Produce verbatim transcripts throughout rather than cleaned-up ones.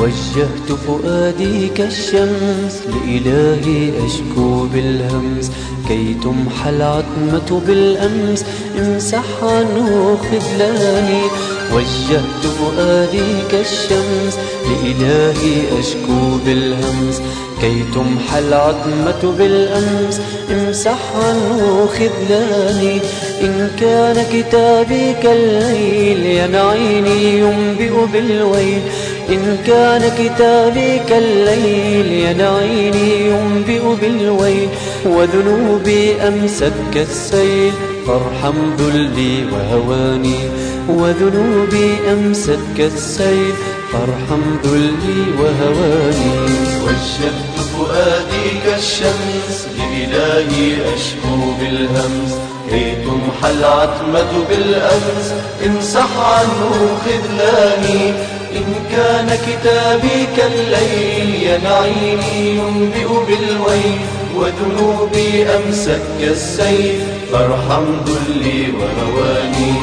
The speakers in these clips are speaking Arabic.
وجهت فؤادي كالشمس لإلهي أشكو بالهمس، كي تمحى العتمة بالأمس امسح عنه خذلاني. وجهت فؤادي كالشمس لإلهي أشكو بالهمس، كي تمحى العتمة بالأمس امسح عنه خذلاني. إن كان كتابي كالليل ينعيني ينبئ بالويل، إن كان كتابي كالليل ينعيني ينبئ بالويل، وذنوبي أمست كالسيل فارحم ذلي وهواني. وذنوبي أمست كالسيل فارحم ذلي وهواني. وجهت فؤادي كالشمس لإلهي أشكو بالهمس، كي تمحى العتمة بالأمس امسح عنه خذلاني. إن كان كتابي كالليل ينعيني ينبئ بالويل، وذنوبي أمست كالسيل فارحم ذلي وهواني.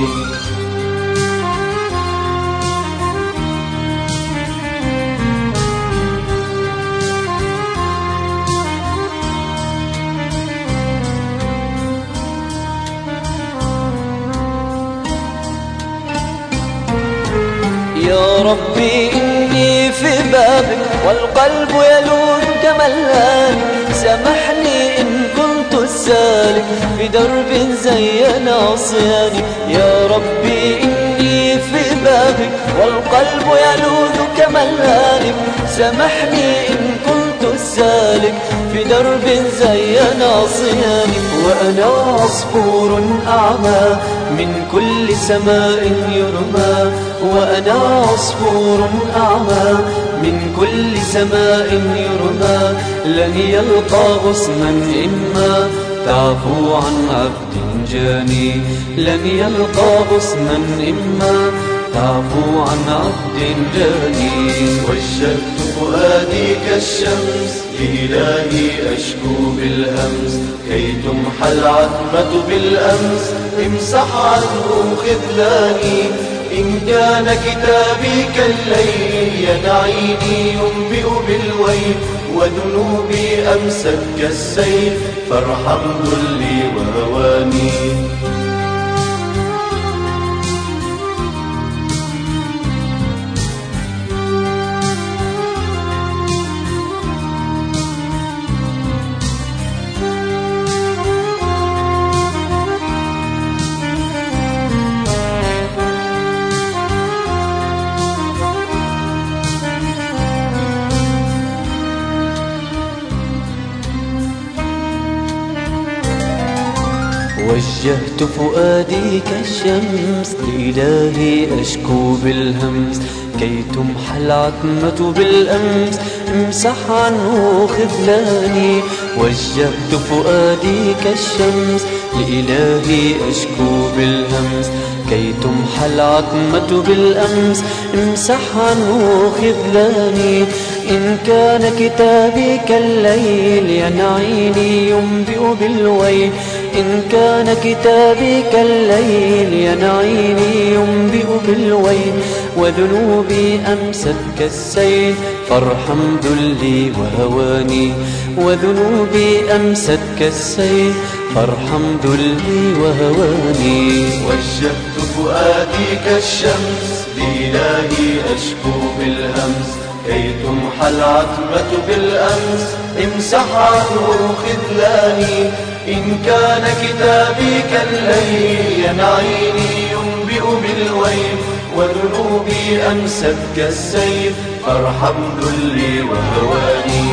يا ربي إني في بابك والقلب يلوذ كملان، سامحني إن كنت السالك في درب زين عصياني. يا ربي إني في بابك والقلب يلوذ كملان، سامحني إن كنت السالك في درب زين عصياني. وأنا عصفور أعمى من كل سماء يرمى، وأنا عصفور أعمى من كل سماء يرمى، لن يلقى غصنا إما تعفو عن عبد جاني. لن يلقى غصنا إما تعفو عن عبد جاني. وجهت فؤادي كالشمس لإلهي أشكو بالهمس، كي تمحى العتمة بالأمس امسح عنه خذلاني. إن كان كتابي كالليل ينعيني ينبئ بالويل، وذنوبي أمست كالسيل فارحم ذلي وهواني. وجهت فؤادي كالشمس لإلهي أشكو بالهمس، كي تمحى العتمة بالأمس امسح عنه خذلاني. وجهت فؤادي كالشمس لإلهي أشكو بالهمس، كي تمحى العتمة بالأمس امسح عنه خذلاني. إن كان كتابي كالليل ينعيني ينبئ بالويل، إن كان كتابي كالليل ينعيني ينبئ بالويل، وذنوبي أمست كالسيل فارحم ذلي وهواني. وذنوبي أمست كالسيل فارحم ذلي وهواني. وجهت فؤادي كالشمس لإلهي أشكو بالهمس، كي تمحى العتمة بالأمس امسح عنه خذلاني. إن كان كتابي كالليل ينعيني ينبئ بالويل، وذنوبي أمست كالسيف فارحم ذلي وهواني.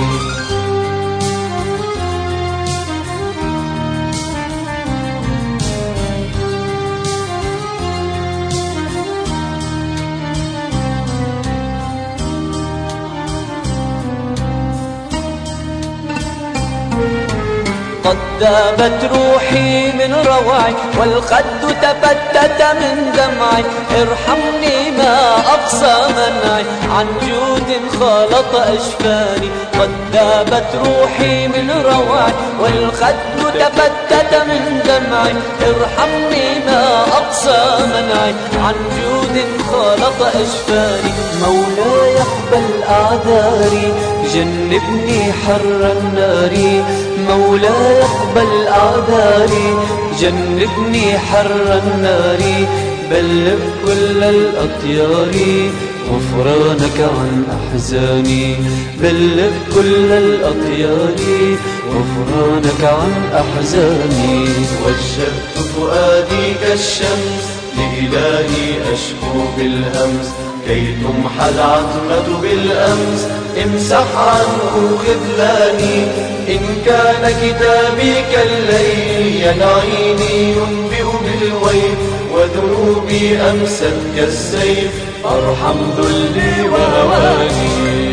قد ذابت روحي من روعي والخد تفتت من دمعي، ارحمني ما أقصى منعي عن جود خالط أشفاني. قد ذابت روحي من روعي والخد تفتت من دمعي، ارحمني ما أقصى منعي عن جود خالط أشفاني. مولاي اقبل أعذاري، جنبني حر النار، مولاي اقبل أعذاري، جنبني حر النار، بلغ كل الأطيار غفرانك عن أحزاني، بلغ كل الأطيار غفرانك عن أحزاني. وجهت فؤادي كالشمس لإلهي أشكو بالهمس، كي تمحى العتمة بالأمس، امسح عنه خذلاني. إن كان كتابي كالليل ينعيني ينبئ بالويل، وذنوبي أمست كالسيف أرحم ذلي وهواني.